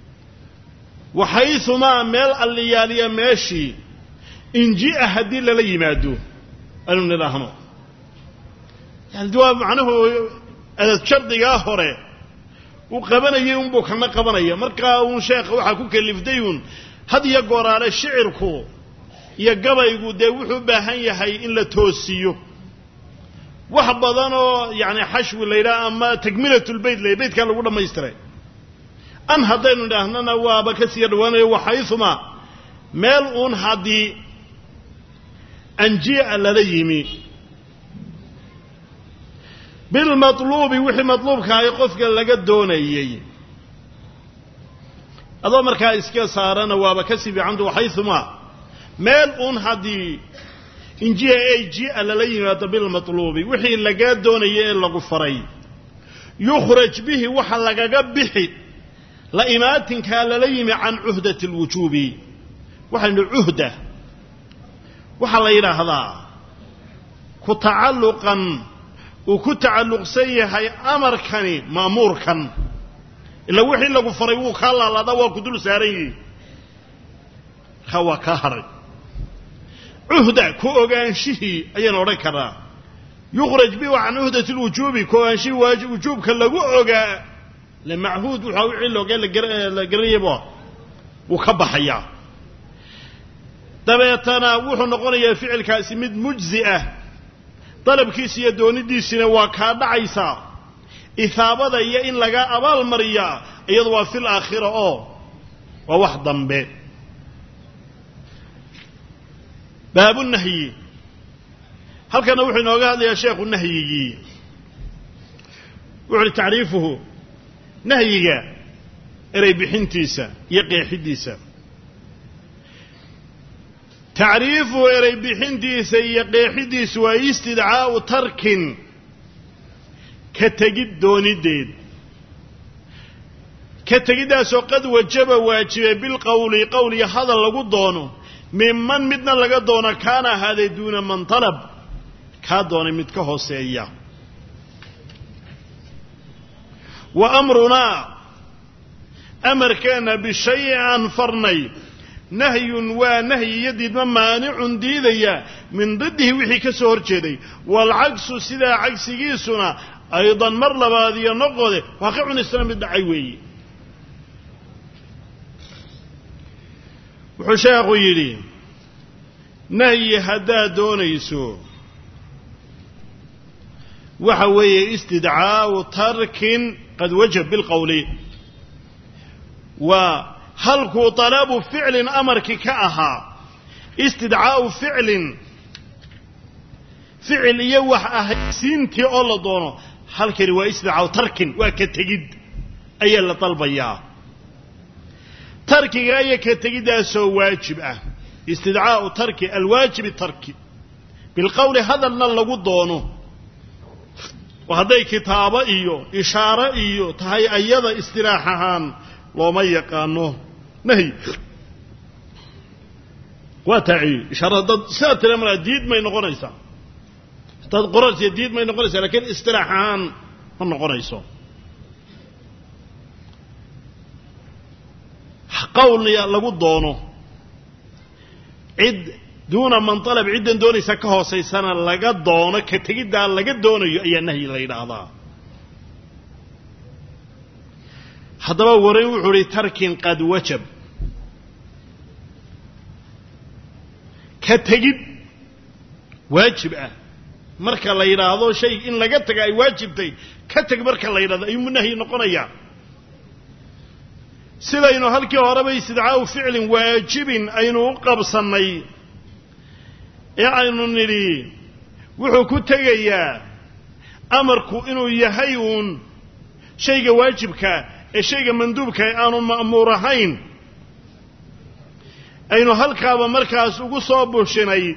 وحيثما مال اللي يري ماشي إن جاء هدين للي مادو قالوا من الله يعني الجواب معناه هذا الشرط هوري وقبنيه انبو كما قبنيه marka uu sheekh waxa ku kalifdayun hadiya goraale shicirku iyo gabaygu de wuxuu baahan yahay in la toosiyo wax badan oo yaani xashwi leeyra ama takmilatul bayt leeybeedka lagu dhameystiray an hadaynu dhahnana waaba ka sii dhawaanayo waxaythuma meel uun hadii anji'a la yimi بالمطلوب وحي مطلوب كاي قفك لغا دونيي ادو marka iska saarana waaba ka sibi candu waxaythuma meel uun hadii injiya ay ji la yimaado bil matlub wixii laga doonayay lagu faray yukhraj bihi waxa laga bixi la imaatinka la yimi can uhdati alwujubi waxa uhda waxa la yiraahdaa ku tacalluqan وكتعلق سيهي أمر كاني مأمور كان إلا وحي لغو فريوه كالله لا دوا كدول ساري خوا كهر عهدة كوغانشيه أين وركرا يخرج به عن عهدة الوجوب كوغانشيه واجب وجوب كاللغو أوغا لمعهود وحاوعي له قال لقريبه وكبحيا dabeetana wuxuu noqonayaa ficilkaasi mid mujzi'a talabkiisa iyo doonidiisina waa ka dhacaysa ithaabada iyo in laga abaal mariya iyadoo waa fil aakhira oo waa wax dambe baabu nahyi halkana wuxuu inooga hadlayaa sheekhu nahyigii wuxuu taariifuhu nahyiga eray bixintiisa iyo qeexidiisa تعريف إري بحنتيس يقيحديس واستدعاء ترك كتجد دوني دين كتجد قد وجب واجب بالقول قولي هذا لقد دونه ممن مدنا لقد دونه كان هذا دون من طلب كادون متكه سيئة وأمرنا أمر كان بشيء عن فرني نهي ونهي يدد مانع ديديا من ضده وحي كسور جدي والعكس سدا عكس جيسنا أيضا مر لبادي نقضي واقع الإسلام الدعوي وحشاق يلي نهي هدا دون يسوع وحوي استدعاء ترك قد وجب بالقول هل هو طلب فعل أمرك كأها استدعاء فعل يوح أهسينتي أولا دونه هل كروا استدعاء ترك وكتجد أي اللي طلب إياه ترك أي كتجد سو واجب استدعاء ترك الواجب الترك بالقول هذا اللي دونه وهذا كتابة إيو إشارة إيو تهي أيضا استراحهان لو يقانوه نهي واتعي إشارة ساتر أمر جديد ما ينقريسا تذكرت جديد ما ينقريسا لكن استراحان ما ينقريسا قول لقد دونه عد دون من طلب عدا دوني سكه سيسانا لقد دونه كتجد لقد دونه أي نهي ليلة هذا haddaba waray wuxuu ri tarkin qad wajab ka tagid waajib marka la yiraahdo shay in laga tago ay waajibtay ka tag marka la yiraahdo ay munahi noqonaya sidaynu halkii hore bay istidcaa ficilin waajibin aynu qabsanay ee aynu niri wuxuu ku tagayaa amarku inuu yahay shayga waajibka الشيء مندوب كأنه مأمور هين أينه هالكابا مركز وقصابه شناي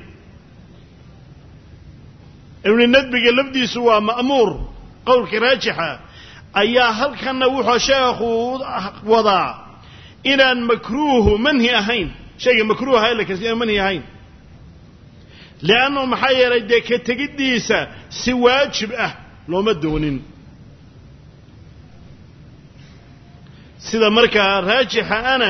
ابن الندبق اللبدي سوا مأمور قول كراجحة أيها هالكنا وحا شيخ وضع إلى مكروه منهي هين شيء مكروه هاي لك منهي هين لأنه محير يديك تقديسة سواجب لو مدونين sida markaa raajixa ana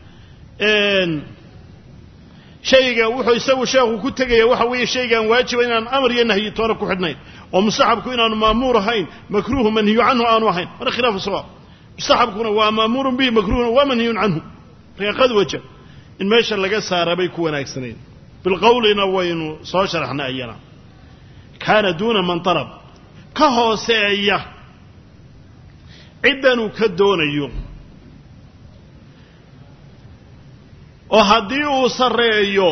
shayga wuxuu isagu sheekhu ku tagaya waxa weeye shaygan waajib inaan amr iyo nahyi toona ku xidhnayn oo mustaxabku inaan maamur ahayn makruuh manhiy anhu aanu ahayn mar khilaaf sawa mustaxabkuna waa maamur bi makruuh wa manhiy anhu riqad wajh in meesha laga saarabay ku wanaagsaneen bil qawlina waynu soo sharaxna ayana kana duna man talab ka hooseeya cidanu ka doonayo oo hadii uu sareeyo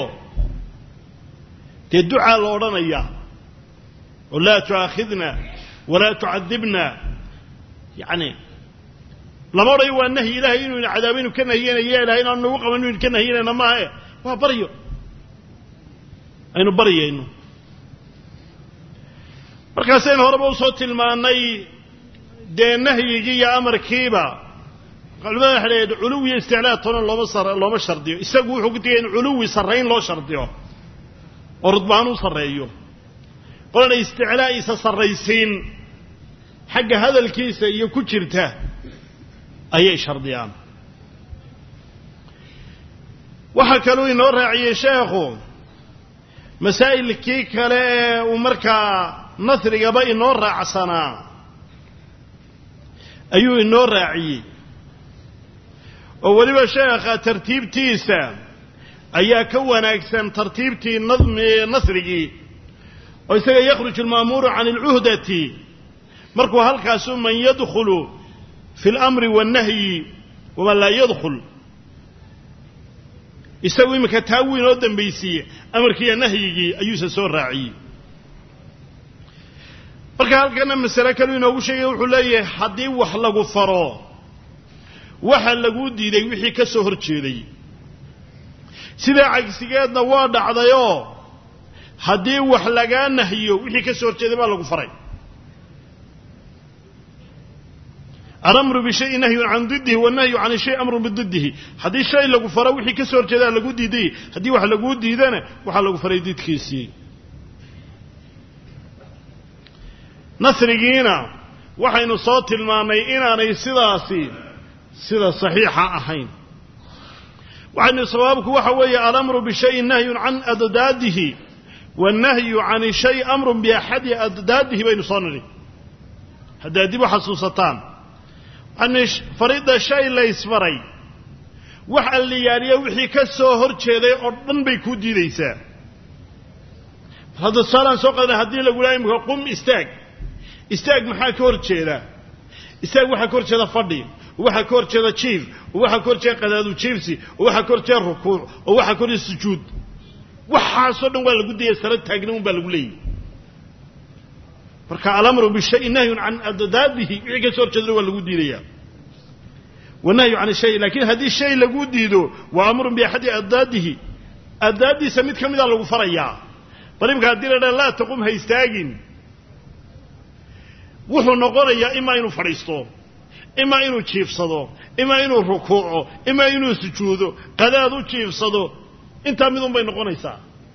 duca loo oranaya wala tuakhidna wala tu'adibna yani lama oray waa nahi ilaahay inuu cadaabinu ka nahiyeenaya ilaahay inuu nagu qaban inuu ka nahiyeenana ma aha waa baryo aynu baryayno markaas aynu horeba u soo tilmaanay nahyiga iyo amarkiiba قلبنا حليد علوي استعلاء طن لو ما شرديو isagu wuxuu ku tagay in علوي sareyn loo shardiyo oo rudbaanu sareeyo qolana isticlaa'iisa sarraysiin xagga hadalkiisa iyo ku jirta ayay shardiyaan. waxaa kaluu inoo raaciyey sheekhu masaa'ilkii kale ee uu markaa nasrigaba inoo raacsanaa ayuu inoo raaciyey oo weliba sheekha tartiibtiisa ayaa ka wanaagsan tartiibtii nasrigii oo isaga yakhruju alma'muuru can alcuhdati markuu halkaasu man yadkhulu fi اlamri waالnahyi waman laa yadkhul isagu iminka taa wuu inoo dambaysiiye amarkiiyo nahyigii ayuusa soo raaciyey. marka halkana masale kaluu inoogu sheegay wuxuu leeyahay haddii wax lagu faro waxa laguu diiday wixii ka soo hor jeeday sidaa cagsigeedna waa dhacdayoo haddii wax lagaa nahyo wixii ka soo hor jeeday baa lagu faray. alamru bishayin nahyun can diddihi wannahyu can shay amrun bididdihi haddii shay lagu faro wixii ka soo hor jeedaa lagu diiday haddii wax laguu diidana waxaa lagu faray didkiisii. nasrigiina waxaynu soo tilmaannay inaanay sidaasi sida saxiixa ahayn. waxaynu sawaabku waxa weeye alamru bishayin nahyun can addaadihi wannahyu can shay amrun biaxadi addaadihi baynu soo nidhi. haddaad dib u xasuusataan faridda shay laysfaray wax alliyaaliya wixii ka soo hor jeeday oo dhan bay kuu diidaysaa. hadda tusaalaan soo qaadana haddii lagu laha imika qum istaag maxaa ka hor jeeda? istaag waxaa ka hor jeeda fadhi, waxaa ka hor jeeda jiif, waxaa ka hor jeeda qadaadu jiifsi, waxaa ka hor jeeda rukuuc, oo waxaa ka hor jeeda sujuud. waxaasoo dhan waa lagu dayay sala taagna un baa lagu leeyahy. marka alamru bishayin nahyun can addaadihi wixii ka soo hor jeedana waa lagu diidayaa wanahyu can shay. laakiin haddii shay lagu diido waa amrun biaxadi addaadihi addaadiisa mid ka mida lagu farayaa. bal imika haddii la dhaha laa taqum ha istaagin wuxuu noqonayaa imaa inuu fadhiisto, imaa inuu jiifsado, imaa inuu rukuuco, imaa inuu sujuudo, qadaad u jiifsado. intaa midun bay noqonaysaa.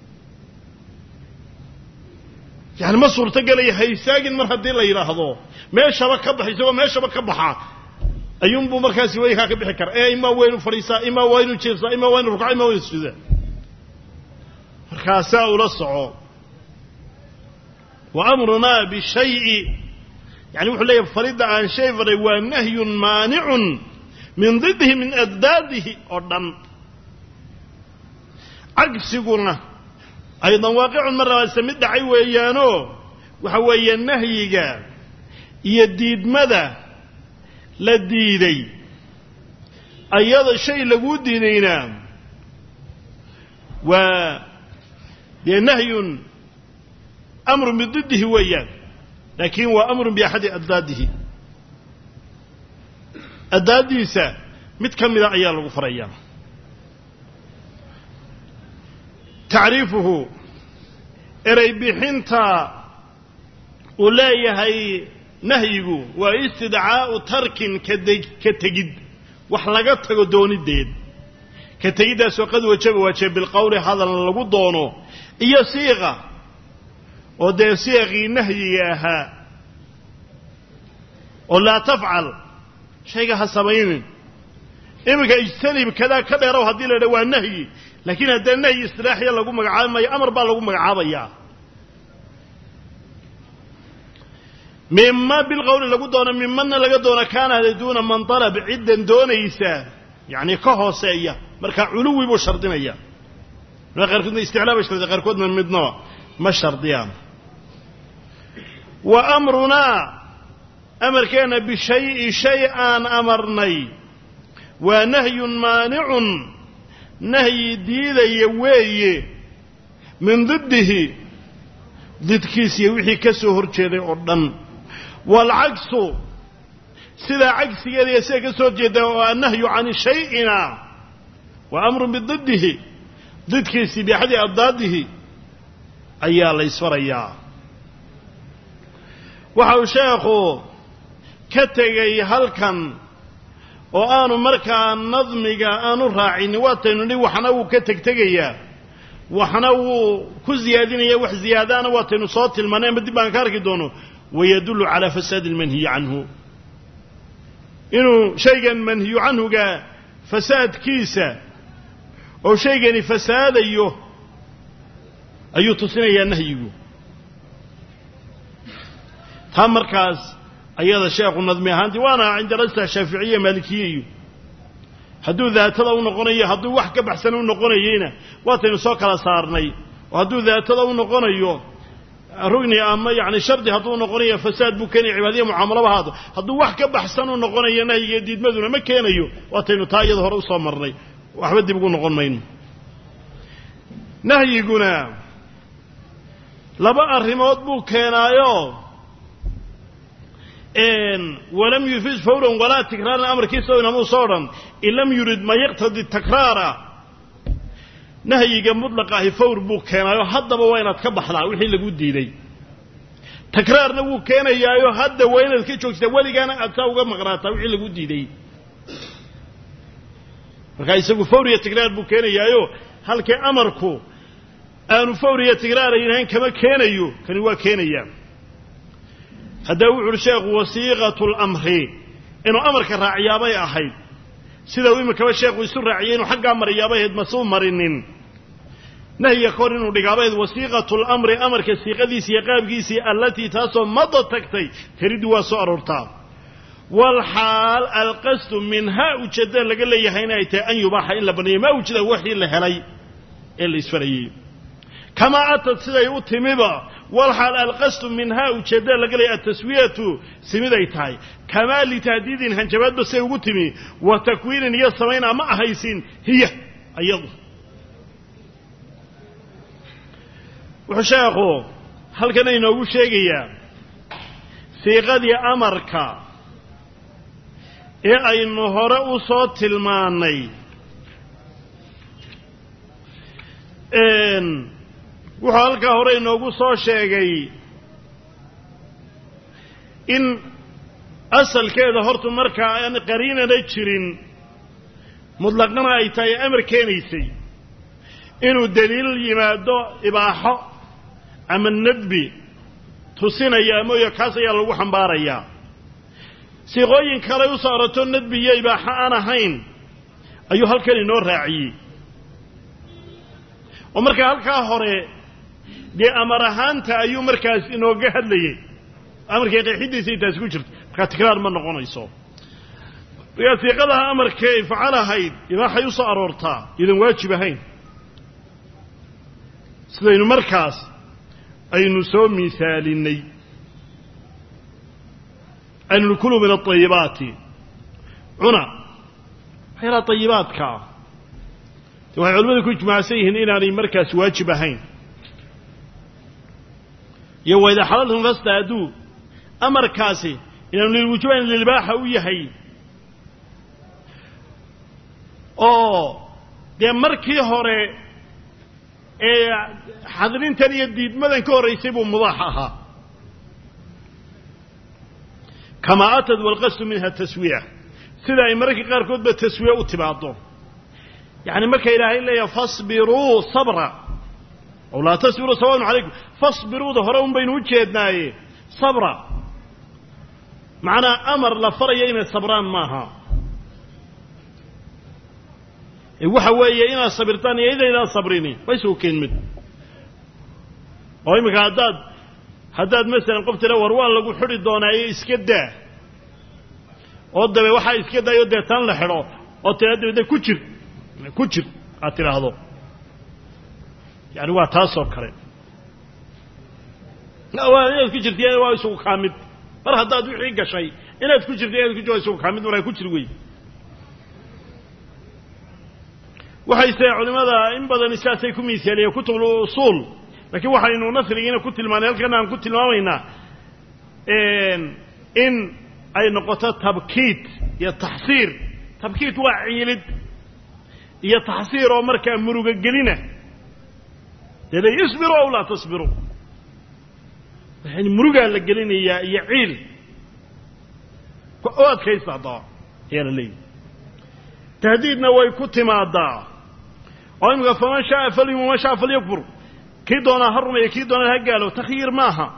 yani ma suurtogelaya ha istaagin mar haddii la yidhaahdo meeshaba ka baxa isagoo meeshaba ka baxa ayuunbuu markaasi weykaa ka bixi kara. imaa waa inuu fadhiistaa, imaa waa inuu jiifsaa, imaa waa inuu rukuuca, imaa waa inuu sujuuda. markaasaa ula soco wa amrunaa bishayi yani wuxuu leeyahay faridda aan shay faray waa nahyun maanicun min diddihi min addaadihi oo dhan. cagsiguna aydan waaqicun mar labaadse mid dhacay weeyaanoo waxa weeye nahyiga iyo diidmada la diiday ayada shay laguu diidayna waa dee nahyun amrun bididdihi weeyaan, laakiin waa amrun biaxadi addaadihi addaaddiisa mid ka mida ayaa lagu farayaa. tacriifuhu erey bixinta uu leeyahay nahyigu waa istidcaa'u tarkin ka tegid wax laga tago doonideed. ka tegiddaasoo qad waajiba bilqowli hadal lagu doono iyo siiqa oo dee siiqii nahyiga ahaa oo laa tafcal shayga ha samaynin. iminka ijtanib kadaa ka dheerow haddii la idhaha waa nahyi, laakiin haddee nahyi istilaaxiya lagu magacaabimayo amar baa lagu magacaabayaa. mima bilqowli lagu doono mimanna laga doono kaana hada duuna man dalab ciddan doonaysa yani ka hooseeya markaa culuwi buu shardinaya. qaarkoodna isticlaa bay shardiya, qaarkoodna midno ma shardiyaan. wa amrunaa amarkeenna bishayi shay aan amarnay waa nahyun maanicun nahyi diidaya weeye min diddihi didkiisiiyo wixii ka soo hor jeeday oo dhan. waalcagsu sidaa cagsigeeda iyo sida ka soo horjeeda oo annahyu can shay'ina waa amrun bididdihi didkiisii biaxadi addaadihi ayaa la ysfarayaa. waxa uu sheekhu ka tegay halkan oo aanu markaa nadmiga aanu raacinin waataynu nidhi waxna wuu ka tegtegayaa وحنو كزيادين وح زيادان وتنصات المنام بدي بانكارك دونه ويدل على فساد المنهي عنه إنه شيئا منهي عنه جاء فساد كيسة أو شيئا فساد أيه تصنع نهيه هم مركز أيضا الشيخ النظمي هانتي وأنا عند رسالة الشافعية مالكية هدو ذاتها ونقونيه هدو وحكة بحسن ونقونيهنا واتن سوكلا صارني وهدو ذاتها ونقونيه رغني أما يعني شرطي هدو نقونيه فساد بكني عبادية معاملة بهذا هدو وحكة بحسن ونقونيه نهي جديد مدونا ما كينيو واتن تايض هرو مرني وأحمد بيقول نقون مين نهي يقولنا لبا الرموت بو كينايو إن ولم يفيز فورا ولا تكرار الأمر كيسو إنه صورا إن لم يرد ما يقتضي التكرار نهي مطلقه فور بو كينايو حدا بوين اتكبح لا وخي لغو ديداي تكرارنا وو كينايو حدا وين الكي جوجتا وليغانا اتا uga maqraata wixii lagu diiday marka isagu fawriya tikraar buu keenayo halkii amarku aanu fawriya tikraarayeen kama keenayo kani waa keenaya hada wuxuu sheekhu wasiiqatul amri inuu amarka raaciyaabay ahayd sida uu imika sheekhu isu raaciyay inuu xagga mariyaabay masuu marinin نهي كورن ودغابيد وثيقه الامر امر كثيقديس يقابكيس التي تاسو مضى تكتي تريد واسو ارورتا والحال القصد منها وجد لغا ليهينا ان يباح الا بني ما وجد وحي لهلي اللي اسفريي كما اتت سيده وتميبا والحال القصد منها وجد لغا لي التسويه سميداي تahay كما لتهديد هنجبات بس ugu timi وتكوين يسمينا ما هيسين هي ايضا وحشاقو هل كان ينوغو شيغيا سيغدي أمركا أي نهراء صوت الماني وحالك هراء ينوغو صوت شيغي إن أصل كذا هرتو مركا يعني قرينة ديتشرين مطلقنا أيتاي أمر كينيسي إنو دليل يمادو إباحو أما النبي تصينيا مويا كاسيا لو حنباريا سيغوين كلا يصارتو النبي يباحا أنا هين أيها الكلي نور راعي ومركا هالكا هوري دي أمرهانتا أيو مركز إنو قهد لي أمركا يقيحيدي سيتا سكوشرت مركا تكرار من نقون يصو ويا سيقلها أمركا يفعلها هين إباحا يصارورتا إذن واجب هين سيدين مركز أي نسو مثاليني أن نكل من الطيبات عنا حيرا طيبات كا وهي علمنا كنت مع سيهن إلى مركز واجبهين يو إذا حلالهم فاستهدوا أمركاسي إنهم للوجوين للباحة ويهي دي مركي هوري حاضرين تاني يديد ماذا كور يسيبوا مضاحها كما أتد والقصد منها التسوية سيدا إمريكي قار كتب التسوية واتباعته يعني مركا إلهي إلا فاصبروا صبرا أو لا تصبروا سواء عليكم فاصبروا ظهرهم بين وجهدنا صبرا معنا أمر لفريين الصبران ماها waxa weeye inaad sabirtaan iyo inaad sabrini way soo keenmid oo imika hadaad mesela qofta la warwaan lagu xiri doonaayo iska daa oo dabe waxa iska daayo deetan la xiro oo tiradda ku jir aad tiraahdo yani waa taas oo kale inaad ku jirtay waa isku kaamid mar hadaad wixii gashay inaad ku jirtay inaad ku jooyso kaamid mar ay ku jir weey waxay culimada in badan isaasay ku miisaaliyay kutub usul laakiin waxaynu nasriina ku tilmaanay halkan aan ku tilmaamayna in ay noqoto tabkiit iyo tahsiir tabkiit waa ciilid iyo tahsiir oo marka muruga gelina dada isbiru aw la tasbiru yani muruga la gelinaya iyo ciil oo adkaysta yaa leey tahdiidna way ku timaadaa وإنك فمن شاء فليؤمن ومن شاء فليكفر كي دونا هرمي كي دونا هقالوا تخيير ماها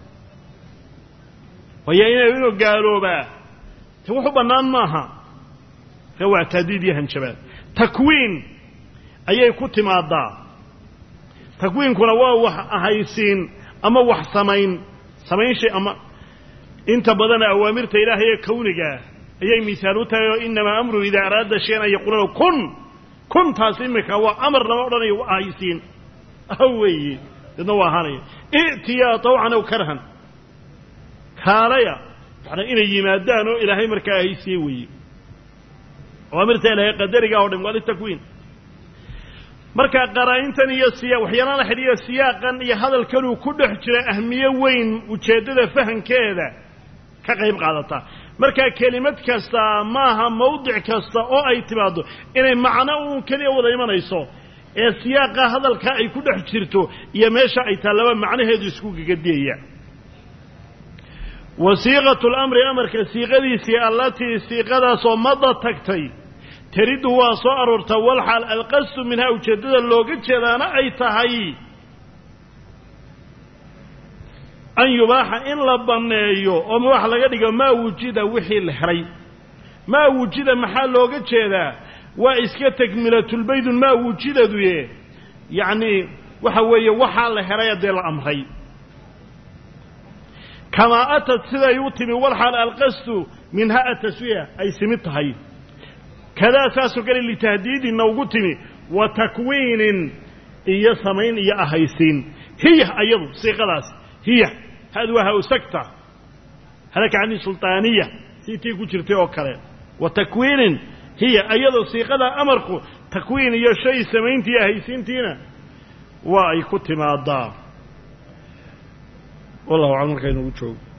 وهي إنه قالوا با توحوا بنان ماها هو اعتديد يهن شباب تكوين أي كتم الضاء تكوين كنا وح أهيسين أما وح سمين شيء أما انت بدنا أوامرت إلهي كونك أي مثالتها إنما أمره إذا أراد شيئا يقول له كن تاسمك هو أمر لمرني وأهيسين أوي إنه هاني ائتيا طوعا أو كرها كاريا يعني إن يمادانه إلهي مركا هيسيوي وأمرت إلهي قدرك أولا وللتكوين marka qaraa'intan iyo waxyaalaha xiriir siyaaqan iyo hadalkan uu ku dhex jira ahmiye weyn ujeedada fahankeeda ka qayb qaadata marka kelimad kasta maaha mowdic kasta oo ay timaado inay macno uu kaliya wada imanayso ee siyaaqa hadalka ay ku dhex jirto iyo meesha ay talaba macnaheedu isku gagadiyaya wasiiqatu al-amri amarka siiqadiisii allati siiqadaas oo madda tagtay تريد هو صار والحال القصد منها وجدد اللوجة جدانا أي تهي أن يباح إن لبنيو ومباح لقد ما وجد وحي الحري ما وجد محل لوجة جدا وإسكت تكملة البيت ما وجد ذويه يعني وحوي وحال الحري ديال الأمري كما أتت سلا يوتم والحال القصد منها التسوية أي سمتهي كذا أساس قال لتهديد النوغتني وتكوين إيا سمين إيا أهيسين هي أيضا سيقلاس هي هذا وهو سكتة هذا كعني سلطانية سيتي كترتي وكرين وتكوين هي أيضا سيقلا أمركو تكوين إيا شيء سمين تيا أهيسين تينا وأي كتما الضار والله عمر كينو وجهه